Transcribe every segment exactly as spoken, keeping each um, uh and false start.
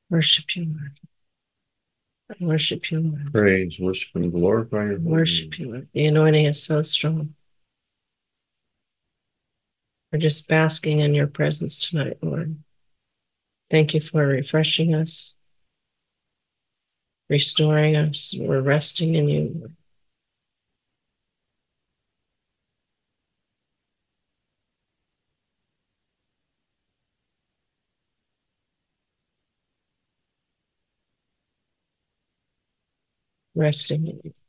Worship you, Lord. Worship you, Lord. Praise, worship, and glorify your holy Worship name. you, Lord. The anointing is so strong. We're just basking in your presence tonight, Lord. Thank you for refreshing us, restoring us. We're resting in you, Lord. Resting in you.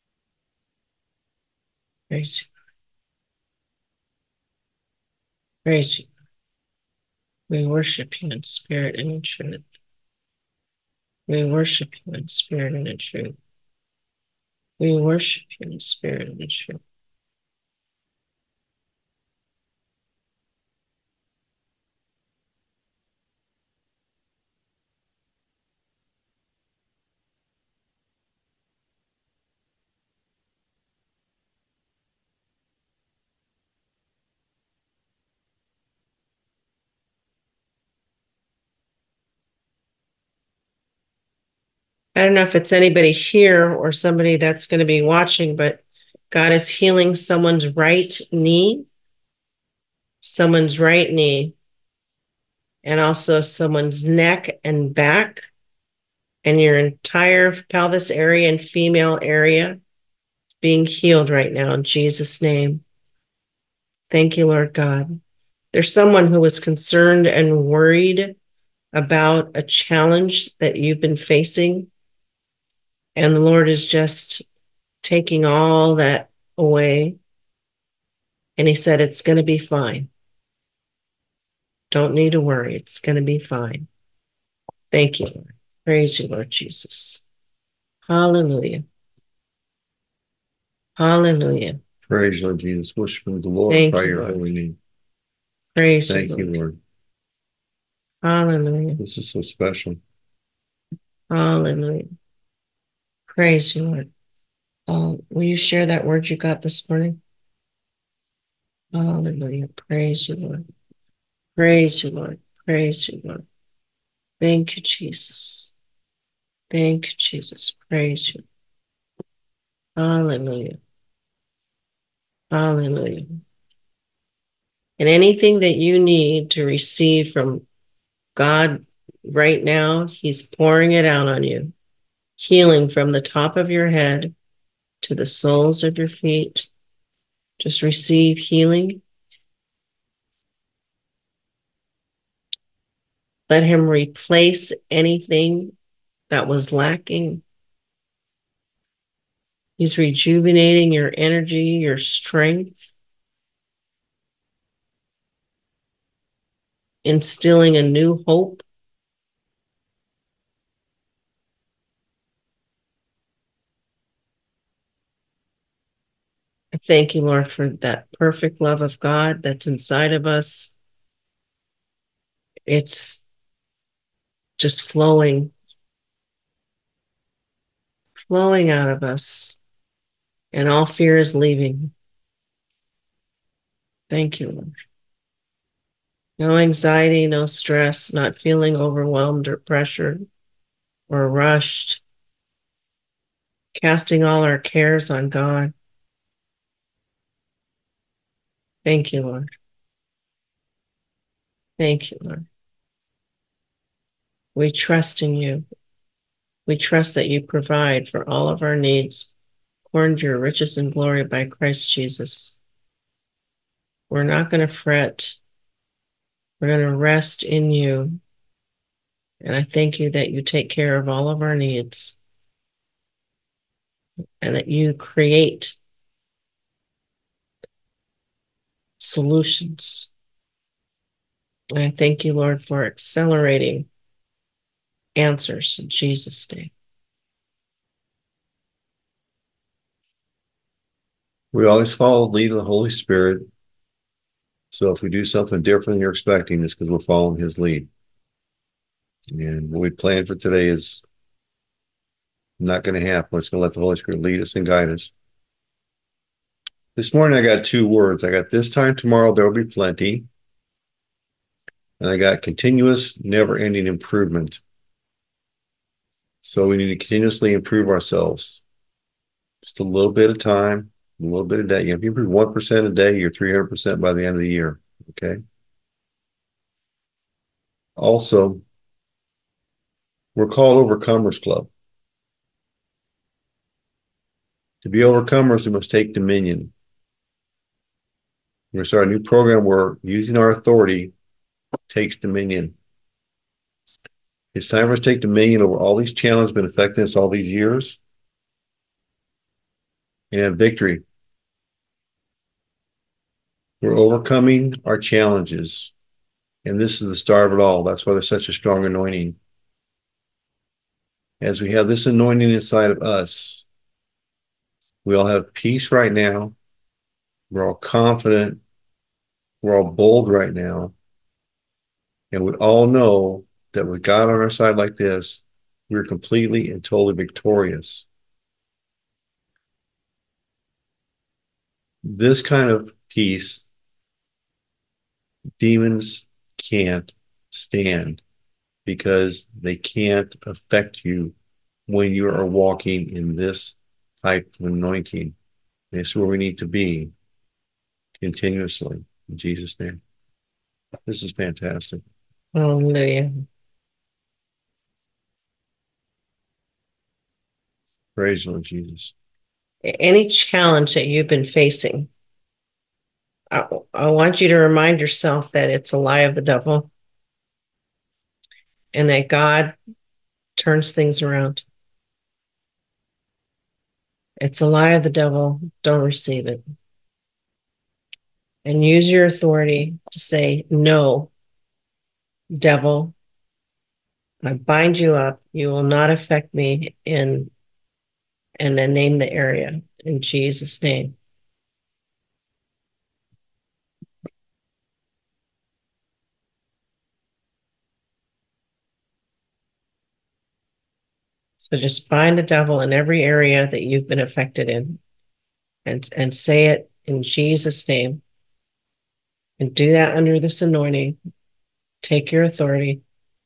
Praise you. Praise you. We worship you in spirit and in truth. We worship you in spirit and in truth. We worship you in spirit and in truth. I don't know if it's anybody here or somebody that's going to be watching, but God is healing someone's right knee, someone's right knee, and also someone's neck and back, and your entire pelvis area and female area being healed right now in Jesus' name. Thank you, Lord God. There's someone who was concerned and worried about a challenge that you've been facing, and the Lord is just taking all that away. And he said, it's going to be fine. Don't need to worry. It's going to be fine. Thank you, Lord. Praise you, Lord Jesus. Hallelujah. Hallelujah. Praise, Lord Jesus. Worship and glorify Thank you, your Lord. holy name. Praise you, Thank you, Lord. Lord. Hallelujah. This is so special. Hallelujah. Praise you, Lord. Um, will you share that word you got this morning? Hallelujah. Praise you, Lord. Praise you, Lord. Praise you, Lord. Thank you, Jesus. Thank you, Jesus. Praise you. Hallelujah. Hallelujah. And anything that you need to receive from God right now, he's pouring it out on you. Healing from the top of your head to the soles of your feet. Just receive healing. Let him replace anything that was lacking. He's rejuvenating your energy, your strength, instilling a new hope. I thank you, Lord, for that perfect love of God that's inside of us. It's just flowing, flowing out of us, and all fear is leaving. Thank you, Lord. No anxiety, no stress, not feeling overwhelmed or pressured or rushed, casting all our cares on God. Thank you, Lord. Thank you, Lord. We trust in you. We trust that you provide for all of our needs according to your riches and glory by Christ Jesus. We're not going to fret. We're going to rest in you. And I thank you that you take care of all of our needs and that you create solutions. And I thank you, Lord, for accelerating answers in Jesus' name. We always follow the lead of the Holy Spirit. So if we do something different than you're expecting, it's because we're following his lead. And what we plan for today is not going to happen. We're just going to let the Holy Spirit lead us and guide us. This morning, I got two words. I got this time tomorrow, there will be plenty. And I got continuous, never-ending improvement. So we need to continuously improve ourselves. Just a little bit of time, a little bit a day. You know, if you improve one percent a day, you're three hundred percent by the end of the year. Okay. Also, we're called Overcomers Club. To be overcomers, we must take dominion. We're going to start a new program where using our authority takes dominion. It's time for us to take dominion over all these challenges that have been affecting us all these years and have victory. We're overcoming our challenges. And this is the start of it all. That's why there's such a strong anointing. As we have this anointing inside of us, we all have peace right now. We're all confident. We're all bold right now. And we all know that with God on our side like this, we're completely and totally victorious. This kind of peace, demons can't stand because they can't affect you when you are walking in this type of anointing. And it's where we need to be continuously. In Jesus' name. This is fantastic. Hallelujah. Praise the Lord Jesus. Any challenge that you've been facing, I, I want you to remind yourself that it's a lie of the devil and that God turns things around. It's a lie of the devil. Don't receive it. And use your authority to say, no, devil, I bind you up. You will not affect me in, and then name the area in Jesus' name. So just bind the devil in every area that you've been affected in and, and say it in Jesus' name. And do that under this anointing. Take your authority.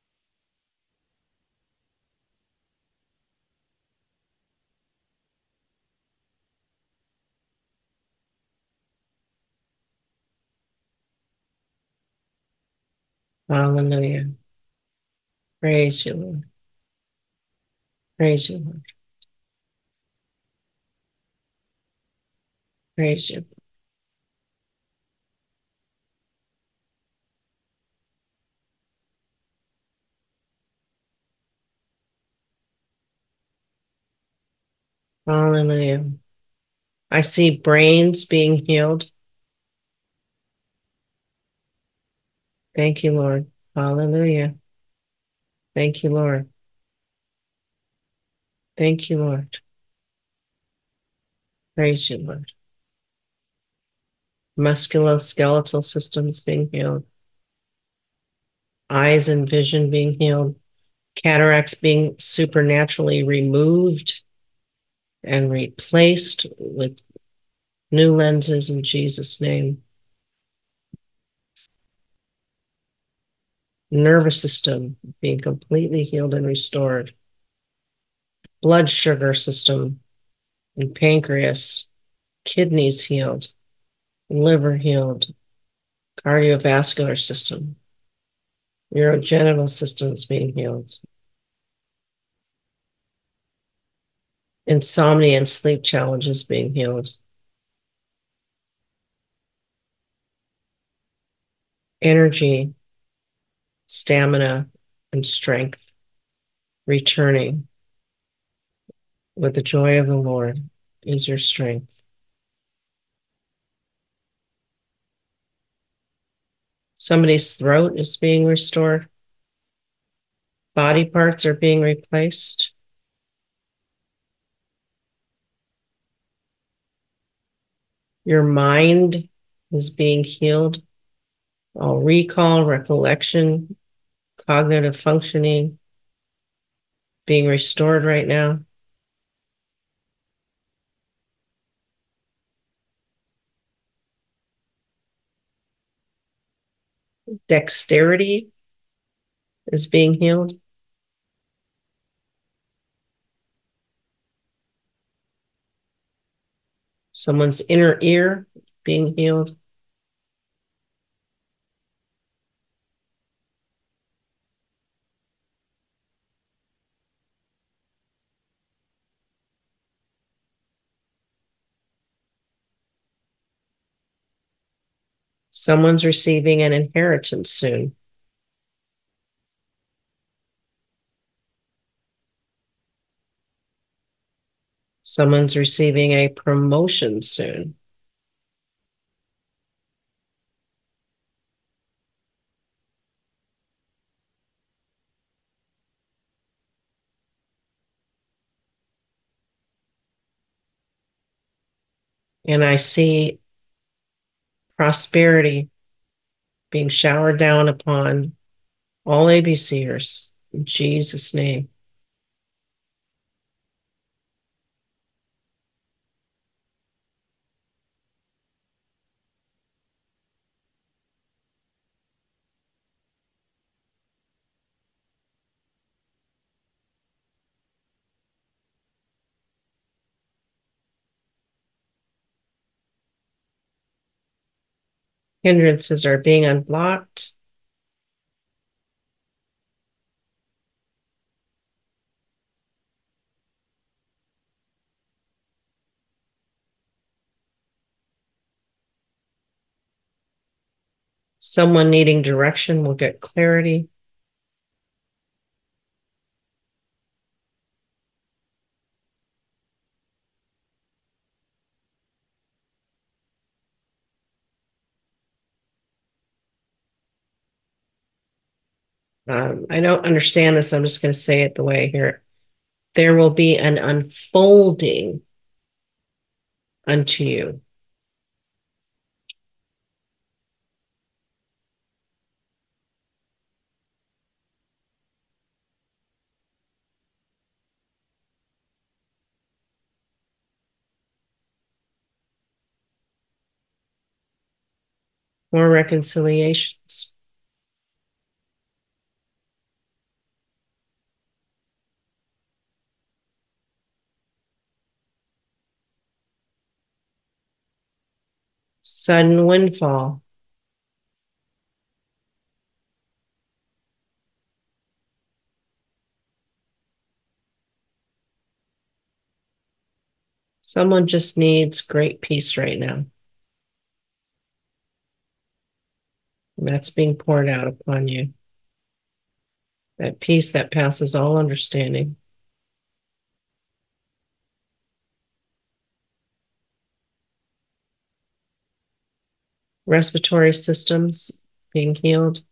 Hallelujah. Praise you, Lord. Praise you, Lord. Praise you. Hallelujah. I see brains being healed. Thank you, Lord. Hallelujah. Thank you, Lord. Thank you, Lord. Praise you, Lord. Musculoskeletal systems being healed. Eyes and vision being healed. Cataracts being supernaturally removed and replaced with new lenses in Jesus' name. Nervous system being completely healed and restored. Blood sugar system and pancreas, kidneys healed, liver healed, cardiovascular system, urogenital systems being healed. Insomnia and sleep challenges being healed. Energy, stamina, and strength returning with the joy of the Lord is your strength. Somebody's throat is being restored. Body parts are being replaced. Your mind is being healed. All recall, recollection, cognitive functioning being restored right now. Dexterity is being healed. Someone's inner ear being healed. Someone's receiving an inheritance soon. Someone's receiving a promotion soon. And I see prosperity being showered down upon all ABCers in Jesus' name. Hindrances are being unblocked. Someone needing direction will get clarity. Um, I don't understand this. I'm just going to say it the way I hear it. There will be an unfolding unto you. More reconciliations. Sudden windfall. Someone just needs great peace right now. And that's being poured out upon you. That peace that passes all understanding. Respiratory systems being healed.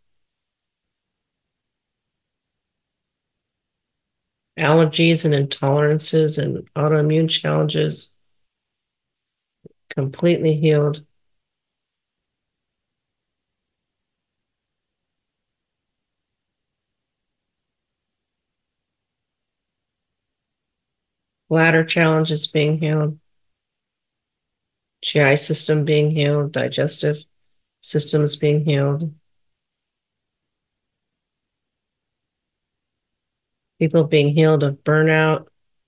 Allergies and intolerances and autoimmune challenges completely healed. Bladder challenges being healed. G I system being healed. Digestive systems being healed. People being healed of burnout.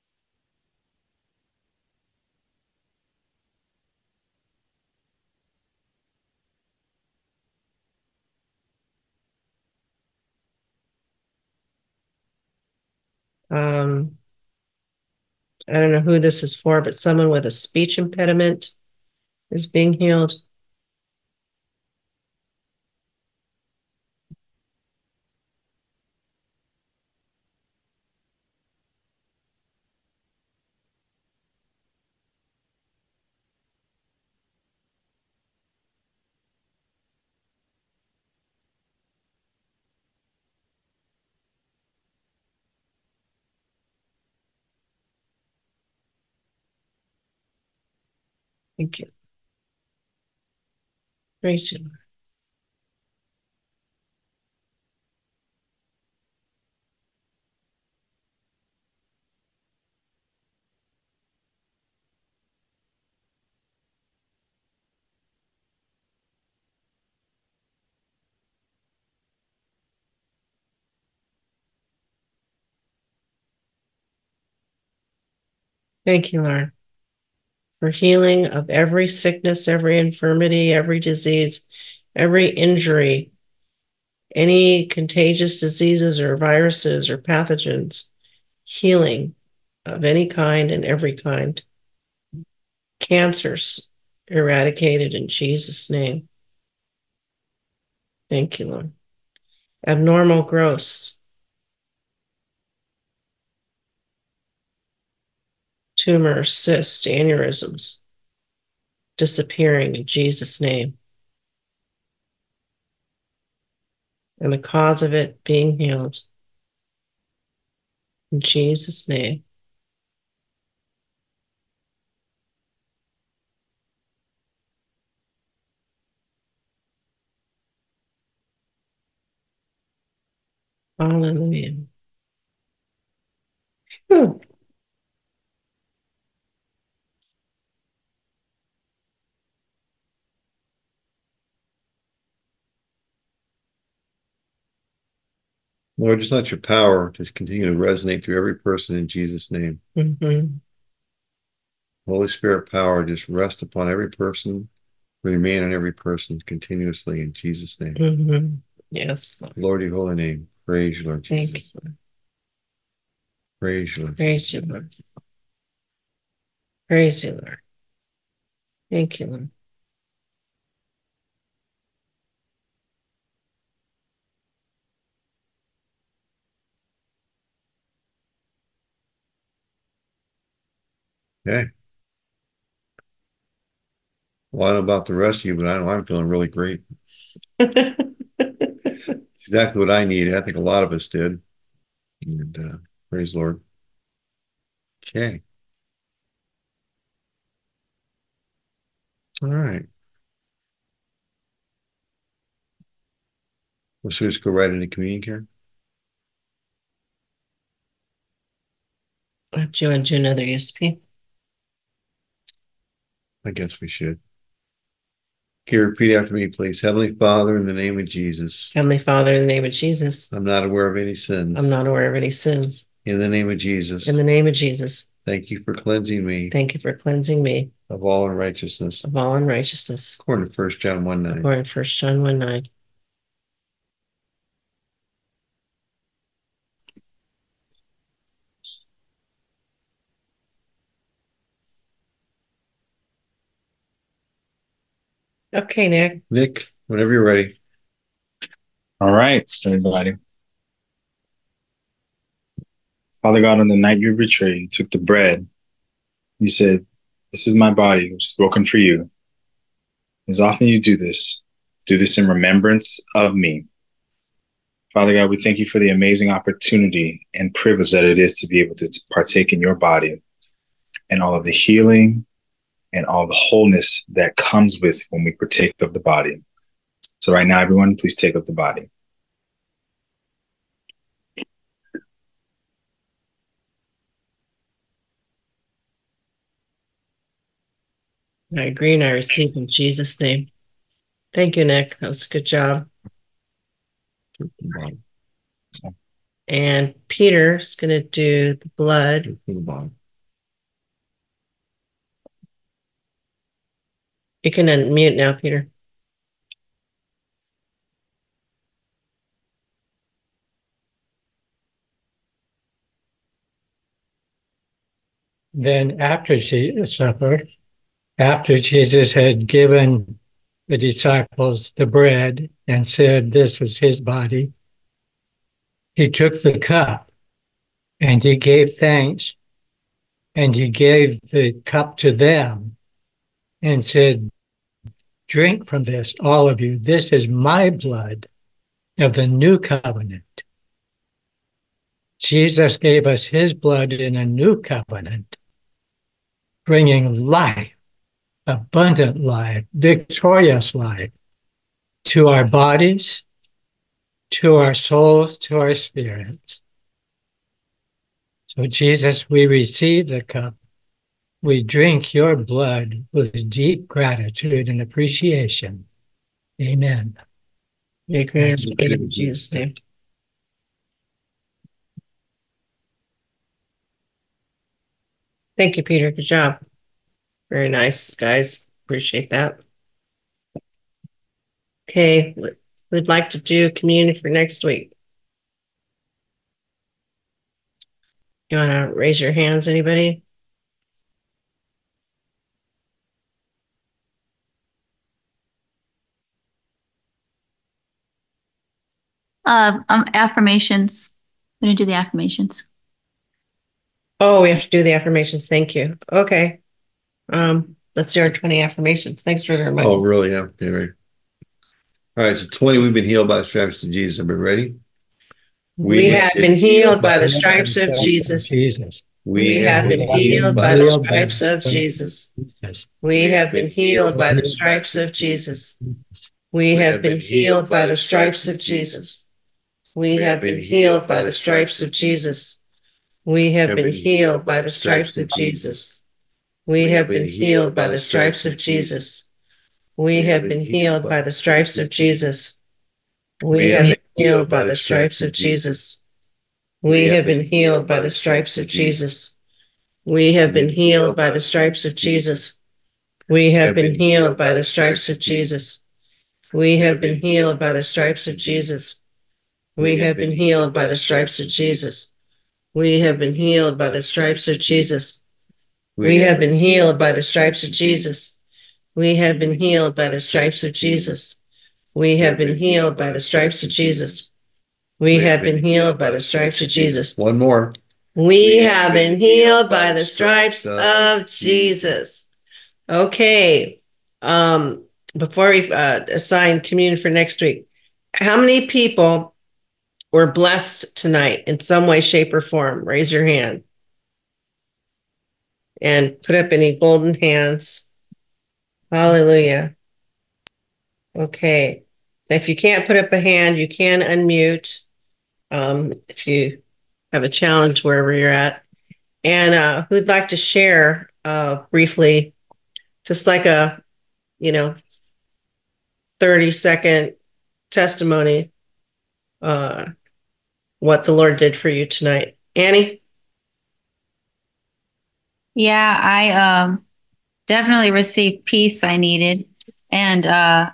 Um, I don't know who this is for, but someone with a speech impediment is being healed. Thank you. Praise you. Thank you, Lord. for healing of every sickness, every infirmity, every disease, every injury, any contagious diseases or viruses or pathogens, healing of any kind and every kind. Cancers eradicated in Jesus' name. Thank you, Lord. Abnormal growths, tumors, cysts, aneurysms, disappearing in Jesus' name. And the cause of it being healed. In Jesus' name. Hallelujah. Whew. Lord, just let your power just continue to resonate through every person in Jesus' name. Mm-hmm. Holy Spirit power just rest upon every person, remain on every person continuously in Jesus' name. Mm-hmm. Yes, Lord. Lord, your holy name. Praise you, Lord Jesus. Thank you, Lord. Praise you, Lord. Praise you, Lord. Praise you, Lord. Thank you, Lord. Okay. Well, I don't know about the rest of you, but I know I'm feeling really great. Exactly what I needed. I think a lot of us did. And uh, praise the Lord. Okay. All right. Let's just go right into communion care. Do you want to do another E S P? I guess we should. Okay, repeat after me, please. Heavenly Father, in the name of Jesus, Heavenly Father, in the name of Jesus, I'm not aware of any sins. I'm not aware of any sins. In the name of Jesus, In the name of Jesus, thank you for cleansing me thank you for cleansing me of all unrighteousness, of all unrighteousness. according to First John one nine. According to First John one nine. Okay, Nick. Nick, whenever you're ready. All right, everybody. Father God, on the night you were betrayed, you took the bread. You said, "This is my body, which is broken for you. As often you do this, do this in remembrance of me." Father God, we thank you for the amazing opportunity and privilege that it is to be able to partake in your body and all of the healing and all the wholeness that comes with when we partake of the body. So right now, everyone, please take up the body. I agree and I receive in Jesus' name. Thank you, Nick. That was a good job. And Peter's going to do the blood. You can unmute now, Peter. Then after the supper, after Jesus had given the disciples the bread and said, "This is his body," he took the cup and he gave thanks and he gave the cup to them and said, "Drink from this, all of you. This is my blood of the new covenant." Jesus gave us his blood in a new covenant, bringing life, abundant life, victorious life to our bodies, to our souls, to our spirits. So, Jesus, we receive the cup. We drink your blood with deep gratitude and appreciation. Amen. Amen. In Jesus' name. Thank you, Peter. Good job. Very nice, guys. Appreciate that. Okay, we'd like to do communion for next week. You want to raise your hands, anybody? Uh, um, affirmations. I'm going to do the affirmations. Oh, we have to do the affirmations. Thank you. Okay. Um, let's do our twenty affirmations. Thanks for the reminder. Oh, really? Yeah. Okay, right. All right. So twenty, we've been healed by the stripes of Jesus. Everybody ready? We, we have been healed by the stripes of Jesus. Jesus. We have been healed by the stripes of Jesus. We have been healed by the stripes of Jesus. We have been healed by the stripes of Jesus. We have been healed by the stripes of Jesus. We have been healed by the stripes of Jesus. We have been healed by the stripes of Jesus. We have been healed by the stripes of Jesus. We have been healed by the stripes of Jesus. We have been healed by the stripes of Jesus. We have been healed by the stripes of Jesus. We have been healed by the stripes of Jesus. We have been healed by the stripes of Jesus. We have been healed by the stripes of Jesus. We have been healed by the stripes of Jesus. We have been healed by the stripes of Jesus. We have been healed by the stripes of Jesus. We have been healed by the stripes of Jesus. We have been healed by the stripes of Jesus. One more. We have been healed by the stripes of Jesus. Okay. Um, before we uh, assign communion for next week, how many people were blessed tonight in some way, shape, or form? Raise your hand. And put up any golden hands. Hallelujah. Okay. If you can't put up a hand, you can unmute um, if you have a challenge wherever you're at. And uh, who'd like to share uh, briefly, just like a, you know, thirty second testimony, uh, what the Lord did for you tonight. Annie? Yeah, I um, definitely received peace I needed. And uh,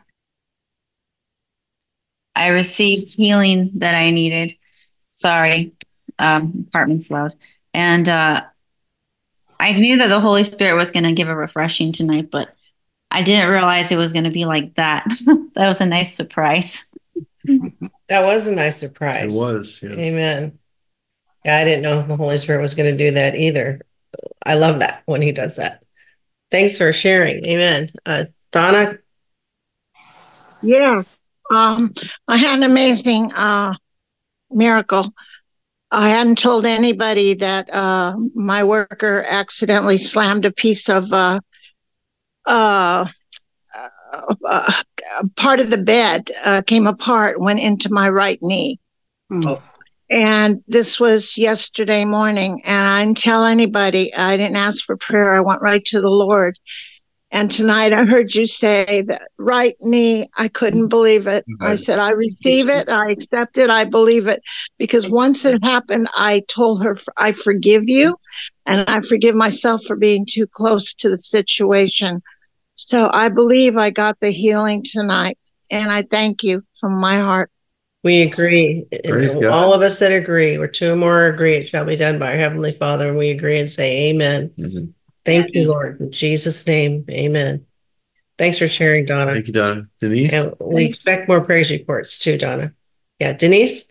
I received healing that I needed. Sorry, um, apartment's loud. And uh, I knew that the Holy Spirit was going to give a refreshing tonight, but I didn't realize it was going to be like that. That was a nice surprise. That was a nice surprise. It was. Yes. Amen. Yeah, I didn't know the Holy Spirit was going to do that either. I love that when he does that. Thanks for sharing. Amen. Uh, Donna? Yeah. Um, I had an amazing uh, miracle. I hadn't told anybody that uh, my worker accidentally slammed a piece of uh, uh, uh, part of the bed uh, came apart, went into my right knee. Oh. And this was yesterday morning. And I didn't tell anybody. I didn't ask for prayer. I went right to the Lord. And tonight I heard you say that right knee, I couldn't believe it. I said, I receive it. I accept it. I believe it. Because once it happened, I told her, I forgive you. And I forgive myself for being too close to the situation. So I believe I got the healing tonight. And I thank you from my heart. We agree. Praise God. All of us that agree, where two or more agree, it shall be done by our Heavenly Father. And we agree and say amen. Mm-hmm. Thank you, Lord. In Jesus' name, amen. Thanks for sharing, Donna. Thank you, Donna. Denise? And we expect more praise reports too, Donna. Yeah, Denise?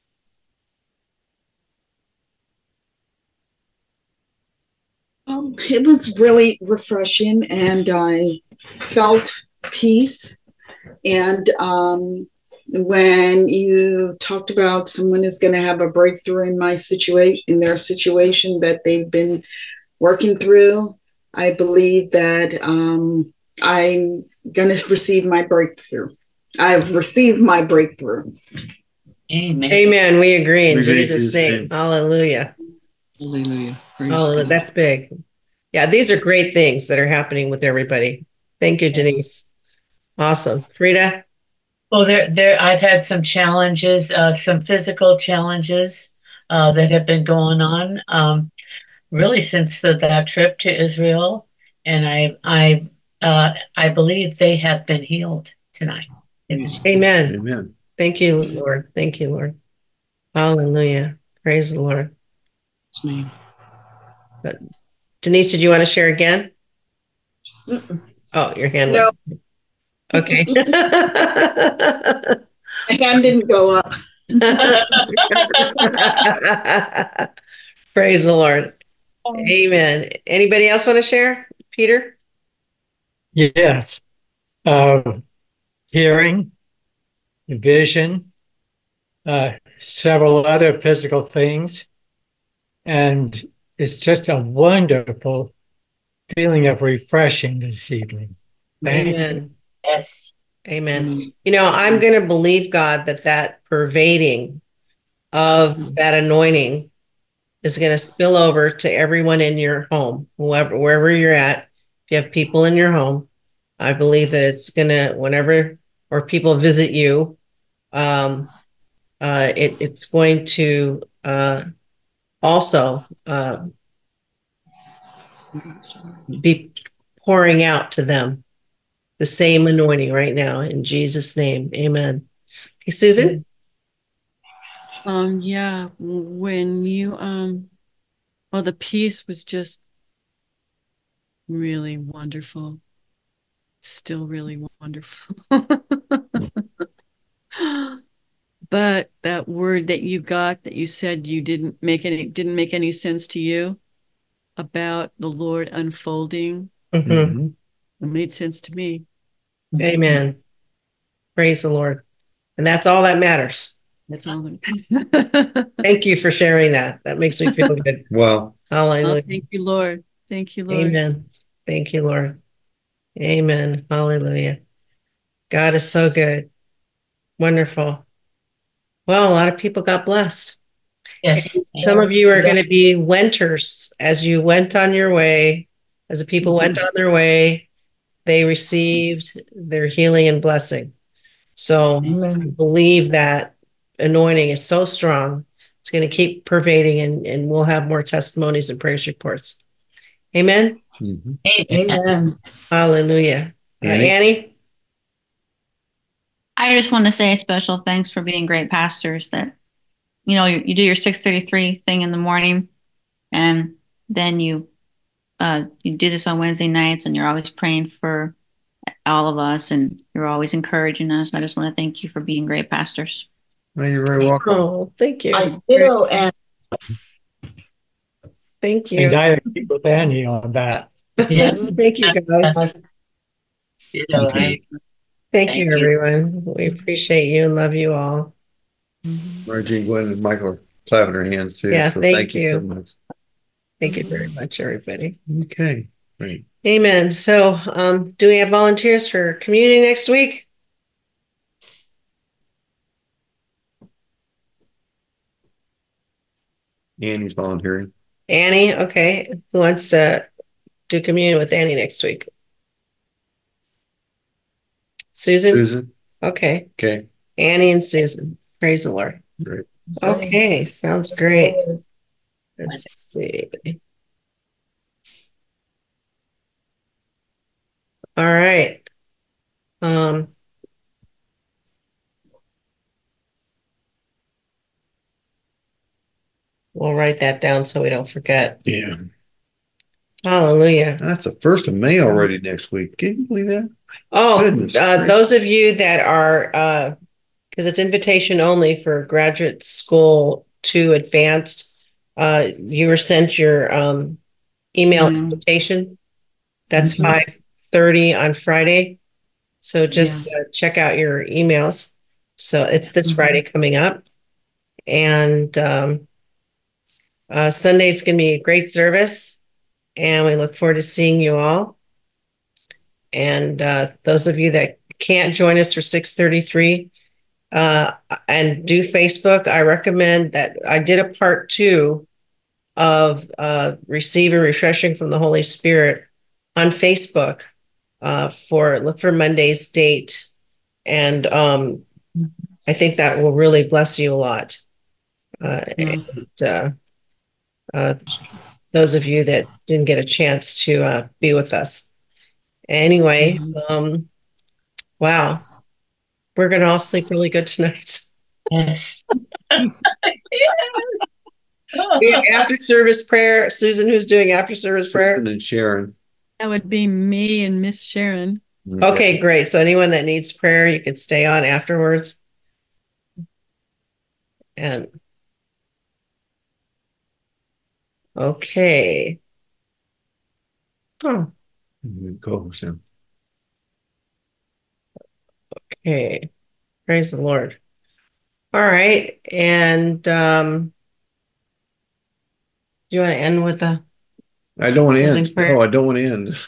Um, it was really refreshing, and I felt peace. And um, when you talked about someone who's going to have a breakthrough in my situation, in their situation that they've been working through, I believe that um, I'm going to receive my breakthrough. I've received my breakthrough. Amen. Amen. We agree in We agree in Jesus' Jesus' name. name. Hallelujah. Hallelujah. Praise Hallelujah. God. That's big. Yeah, these are great things that are happening with everybody. Thank you, Denise. Awesome. Frida? Well, there, there. I've had some challenges, uh, some physical challenges uh, that have been going on, um, really since the, that trip to Israel, and I I uh I believe they have been healed tonight. Amen. Amen. Thank you, Lord. Thank you, Lord. Hallelujah. Praise the Lord. It's me. But Denise, did you want to share again? Mm-mm. Oh, your hand No, went. Okay. my hand didn't go up. Praise the Lord. Amen. Anybody else want to share? Peter? Yes. Uh, hearing, vision, uh, several other physical things. And it's just a wonderful feeling of refreshing this evening. Thank you. Amen. Yes. Amen. Amen. You know, I'm going to believe God that that pervading of that anointing is going to spill over to everyone in your home, whoever, wherever you're at. If you have people in your home, I believe that it's going to, whenever, or people visit you, um, uh, it, it's going to uh, also uh, be pouring out to them the same anointing right now in Jesus' name. Amen. Hey, Susan? Um, yeah, when you um well, the peace was just really wonderful. Still really wonderful. But that word that you got that you said you didn't make any didn't make any sense to you about the Lord unfolding, Mhm. Mhm. it made sense to me. Amen. Praise the Lord. And that's all that matters. That's all. that- Thank you for sharing that. That makes me feel good. Well, Oh, Hallelujah. thank you, Lord. Thank you, Lord. Amen. Thank you, Lord. Amen. Hallelujah. God is so good. Wonderful. Well, a lot of people got blessed. Yes. Some of Yes. you are going to be wenters as you went on your way, as the people went on their way, they received their healing and blessing. So I Amen. believe that anointing is so strong. It's going to keep pervading, and, and we'll have more testimonies and praise reports. Amen. mhm. Amen. Hallelujah. Uh, Annie? Annie? I just want to say a special thanks for being great pastors that, you know, you, you do your six thirty-three thing in the morning, and then you uh, you do this on Wednesday nights, and you're always praying for all of us, and you're always encouraging us. I just want to thank you for being great pastors. Well, you're very welcome. Oh, thank you. I ditto, and Thank And you. I agree with Annie on that. Yeah. Thank you, guys. You know, I Thank Thank you, you. everyone. We appreciate you and love you all. Margie, Gwen, and Michael are clapping their hands too. Yeah, so thank thank you so you. much. Thank you very much, everybody. Okay, great. Amen. So, um, do we have volunteers for community next week? Annie's volunteering. Annie, okay. Who wants to do communion with Annie next week? Susan? Susan? Okay. Okay, Annie and Susan. Praise the Lord. great. Okay, sounds great. Let's see. All right. Um, we'll write that down so we don't forget. Yeah. Hallelujah. That's the first of May already next week. Can you believe that? Oh, Goodness uh, gracious. those of you that are, uh, because it's invitation only for graduate school to advanced, uh, you were sent your um, email Yeah. invitation. That's Mhm. five thirty on Friday. So just Yes. uh, check out your emails. So it's this Mhm. Friday coming up. And um, uh, Sunday it's going to be a great service. And we look forward to seeing you all. And uh, those of you that can't join us for six thirty-three uh, and do Facebook, I recommend that I did a part two of uh, Receive a Refreshing from the Holy Spirit on Facebook uh, for look for Monday's date. And um, I think that will really bless you a lot. Uh, Yes. and, uh, uh, those of you that didn't get a chance to uh, be with us. Anyway, um, wow, we're going to all sleep really good tonight. Yes. We have after service prayer. Susan, who's doing after service prayer? Susan and Sharon. That would be me and Miss Sharon. Okay, great. So anyone that needs prayer, you could stay on afterwards. And okay. Oh, Go, Sam. okay. Praise the Lord. All right. And um, do you want to end with the I don't want to closing end. prayer? No, I don't want to end.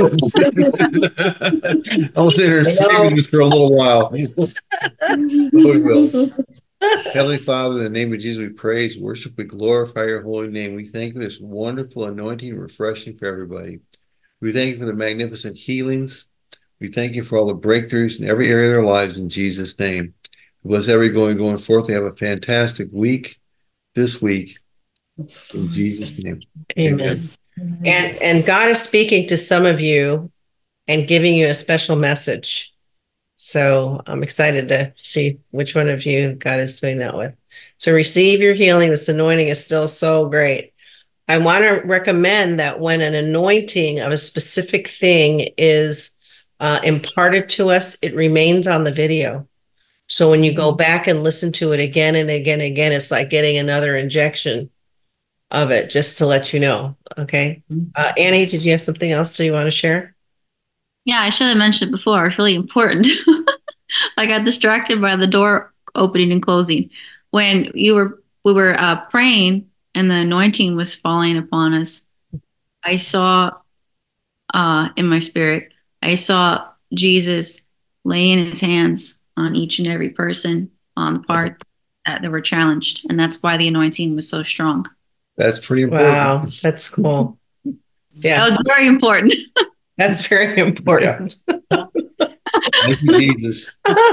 I will sit here and sing this for a little while. We will. Heavenly Father, in the name of Jesus, we praise, worship, we glorify your holy name. We thank you for this wonderful anointing and refreshing for everybody. We thank you for the magnificent healings. We thank you for all the breakthroughs in every area of their lives in Jesus' name. Bless every going going forth. They have a fantastic week this week. In Jesus' name. Amen. And and God is speaking to some of you and giving you a special message. So I'm excited to see which one of you God is doing that with. So receive your healing. This anointing is still so great. I want to recommend that when an anointing of a specific thing is uh, imparted to us, it remains on the video. So when you go back and listen to it again and again and again, it's like getting another injection of it, just to let you know. Okay. Uh, Annie, did you have something else that you want to share? Yeah, I should have mentioned it before. It's really important. I got distracted by the door opening and closing. When you were we were uh, praying and the anointing was falling upon us, I saw uh, in my spirit, I saw Jesus laying his hands on each and every person on the part that, that were challenged. And that's why the anointing was so strong. That's pretty important. Wow, that's cool. Yeah, that was very important. That's very important. Yeah. Thank you, Jesus.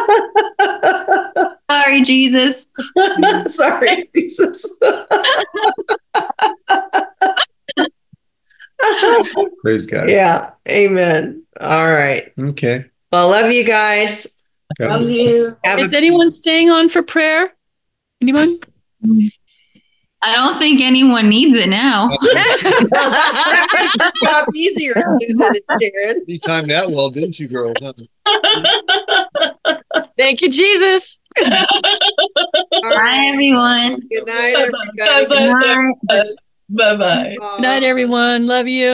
Sorry, Jesus. Sorry, Jesus. Praise God. Yeah, amen. All right. Okay. Well, love you guys. Love you. Have Is a- anyone staying on for prayer? Anyone? I don't think anyone needs it now. Job easier, Susan and Sharon. You timed that well, didn't you, girls? Huh? Thank you, Jesus. Bye, everyone. Good night, everybody. Bye-bye. Good night. Bye bye. Good night, everyone. Love you.